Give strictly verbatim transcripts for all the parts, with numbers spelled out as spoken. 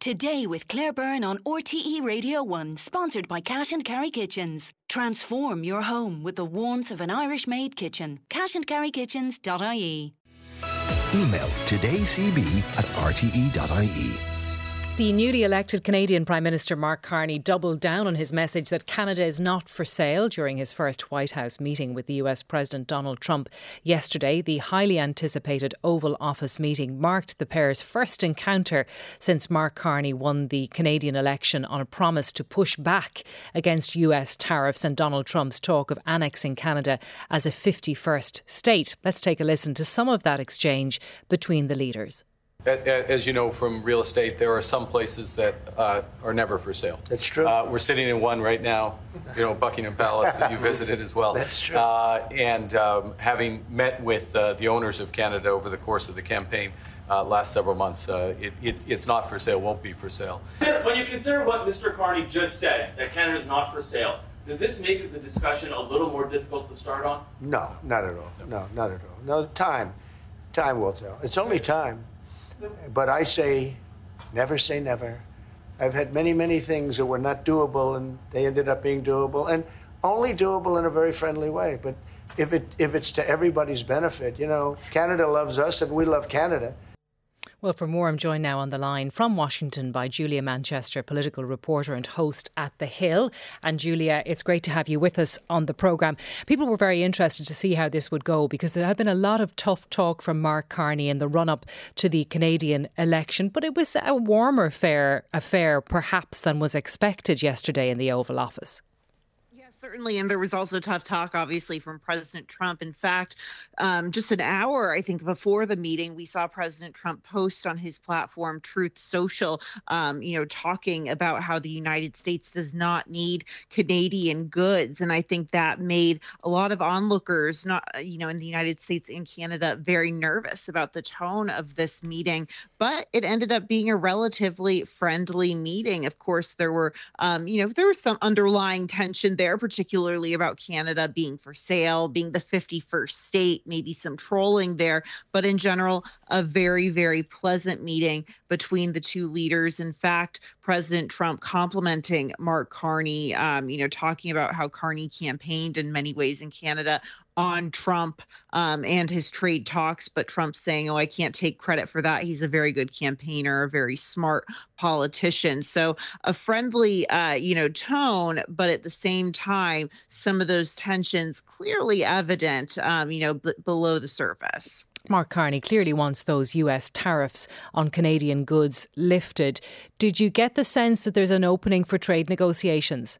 Today with Claire Byrne on R T E Radio one, sponsored by Cash and Carry Kitchens. Transform your home with the warmth of an Irish-made kitchen. cash and carry kitchens dot I E. Email todaycb at r t e dot I E. The newly elected Canadian Prime Minister Mark Carney doubled down on his message that Canada is not for sale during his first White House meeting with the U S President Donald Trump yesterday. The highly anticipated Oval Office meeting marked the pair's first encounter since Mark Carney won the Canadian election on a promise to push back against U S tariffs and Donald Trump's talk of annexing Canada as a fifty-first state. Let's take a listen to some of that exchange between the leaders. As you know from real estate, there are some places that uh, are never for sale. That's true. Uh, we're sitting in one right now, you know, Buckingham Palace that you visited as well. That's true. Uh, and um, having met with uh, the owners of Canada over the course of the campaign uh, last several months, uh, it, it, it's not for sale, won't be for sale. When you consider what Mister Carney just said, that Canada is not for sale, does this make the discussion a little more difficult to start on? No, not at all. No, not at all. No, time. Time will tell. It's only time. But I say, never say never. I've had many, many things that were not doable, and they ended up being doable, and only doable in a very friendly way. But if it if it's to everybody's benefit, you know, Canada loves us, and we love Canada. Well, for more, I'm joined now on the line from Washington by Julia Manchester, political reporter and host at The Hill. And Julia, it's great to have you with us on the programme. People were very interested to see how this would go because there had been a lot of tough talk from Mark Carney in the run-up to the Canadian election. But it was a warmer affair, affair perhaps than was expected yesterday in the Oval Office. Certainly, and there was also tough talk, obviously, from President Trump. In fact, um, just an hour, I think, before the meeting, we saw President Trump post on his platform, Truth Social, um, you know, talking about how the United States does not need Canadian goods. And I think that made a lot of onlookers, not, you know, in the United States and Canada, very nervous about the tone of this meeting. But it ended up being a relatively friendly meeting. Of course, there were, um, you know, there was some underlying tension there, particularly about Canada being for sale, being the fifty-first state, maybe some trolling there. But in general, a very, very pleasant meeting between the two leaders. In fact, President Trump complimenting Mark Carney, um, you know, talking about how Carney campaigned in many ways in Canada on Trump um, and his trade talks, but Trump saying, oh, I can't take credit for that. He's a very good campaigner, a very smart politician. So a friendly, uh, you know, tone, but at the same time, some of those tensions clearly evident, um, you know, b- below the surface. Mark Carney clearly wants those U S tariffs on Canadian goods lifted. Did you get the sense that there's an opening for trade negotiations?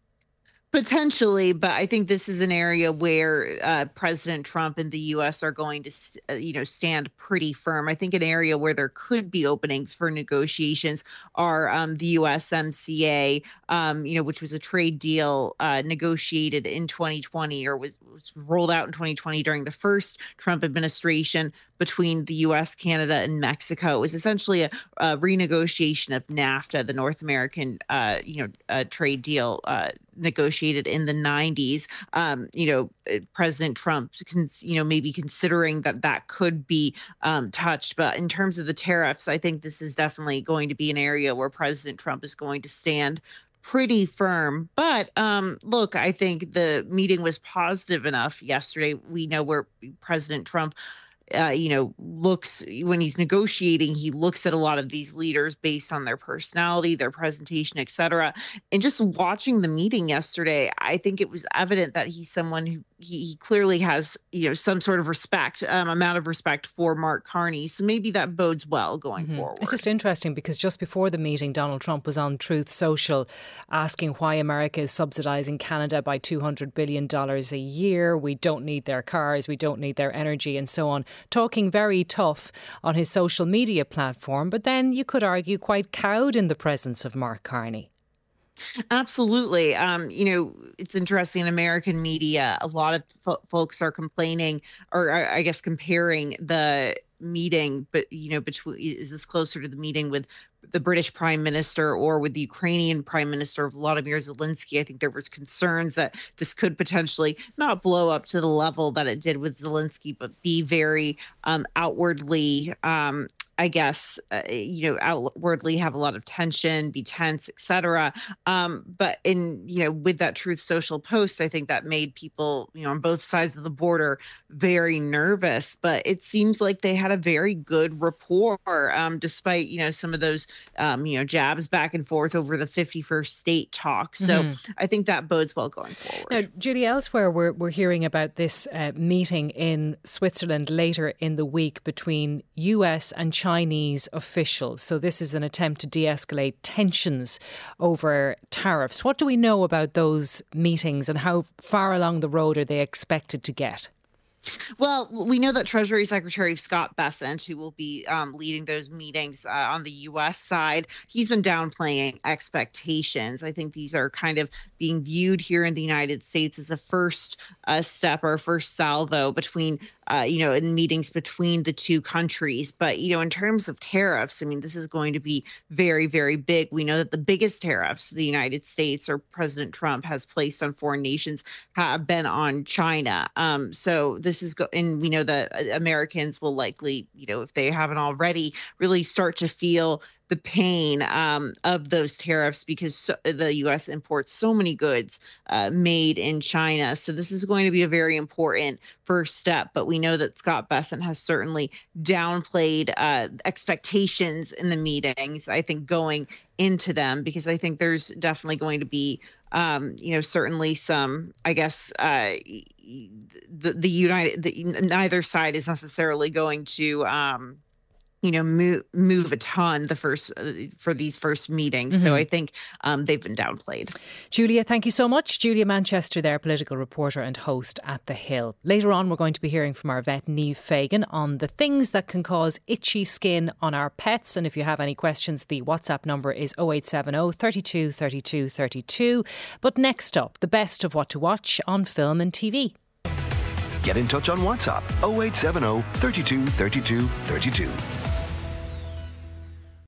Potentially, but I think this is an area where uh, President Trump and the U S are going to, uh, you know, stand pretty firm. I think an area where there could be openings for negotiations are um, the U S M C A, um, you know, which was a trade deal uh, negotiated in twenty twenty or was, was rolled out in twenty twenty during the first Trump administration between the U S, Canada, and Mexico. It was essentially a, a renegotiation of NAFTA, the North American, uh, you know, uh, trade deal uh, negotiated in the nineties. Um, you know, President Trump, cons- you know, maybe considering that that could be um, touched. But in terms of the tariffs, I think this is definitely going to be an area where President Trump is going to stand pretty firm. But um, look, I think the meeting was positive enough yesterday. We know where President Trump Uh, you know, looks when he's negotiating, he looks at a lot of these leaders based on their personality, their presentation, et cetera. And just watching the meeting yesterday, I think it was evident that he's someone who he, he clearly has, you know, some sort of respect, um, amount of respect for Mark Carney. So maybe that bodes well going mm-hmm. forward. It's just interesting because just before the meeting, Donald Trump was on Truth Social asking why America is subsidising Canada by two hundred billion dollars a year. We don't need their cars, we don't need their energy and so on. Talking very tough on his social media platform, but then you could argue quite cowed in the presence of Mark Carney. Absolutely. Um, you know, it's interesting in American media, a lot of fo- folks are complaining or I guess comparing the meeting, but, you know, between is this closer to the meeting with the British Prime Minister or with the Ukrainian Prime Minister Volodymyr Zelensky? I think there was concerns that this could potentially not blow up to the level that it did with Zelensky, but be very um, outwardly um, I guess, uh, you know, outwardly have a lot of tension, be tense, et cetera. Um, but in, you know, with that Truth Social post, I think that made people, you know, on both sides of the border very nervous. But it seems like they had a very good rapport, um, despite, you know, some of those, um, you know, jabs back and forth over the fifty-first state talk. So mm-hmm. I think that bodes well going forward. Now, Julie, elsewhere we're, we're hearing about this uh, meeting in Switzerland later in the week between U S and China. Chinese officials. So this is an attempt to de-escalate tensions over tariffs. What do we know about those meetings and how far along the road are they expected to get? Well, we know that Treasury Secretary Scott Bessent, who will be um, leading those meetings uh, on the U S side, he's been downplaying expectations. I think these are kind of being viewed here in the United States as a first uh, step or a first salvo between, uh, you know, in meetings between the two countries. But, you know, in terms of tariffs, I mean, this is going to be very, very big. We know that the biggest tariffs the United States or President Trump has placed on foreign nations have been on China. Um, so this This is go- and we know that Americans will likely, you know, if they haven't already, really start to feel the pain um, of those tariffs because so, the U S imports so many goods uh, made in China. So this is going to be a very important first step. But we know that Scott Bessent has certainly downplayed uh, expectations in the meetings, I think, going into them, because I think there's definitely going to be Um, you know, certainly some, I guess, uh, the, the United, the, neither side is necessarily going to, um, you know, move, move a ton the first uh, for these first meetings. Mm-hmm. So I think um, they've been downplayed. Julia, thank you so much. Julia Manchester there, political reporter and host at The Hill. Later on, we're going to be hearing from our vet, Niamh Fagan, on the things that can cause itchy skin on our pets. And if you have any questions, the WhatsApp number is oh eight seven oh, thirty-two, thirty-two, thirty-two. But next up, the best of what to watch on film and T V. Get in touch on WhatsApp oh eight seven oh, thirty-two, thirty-two, thirty-two.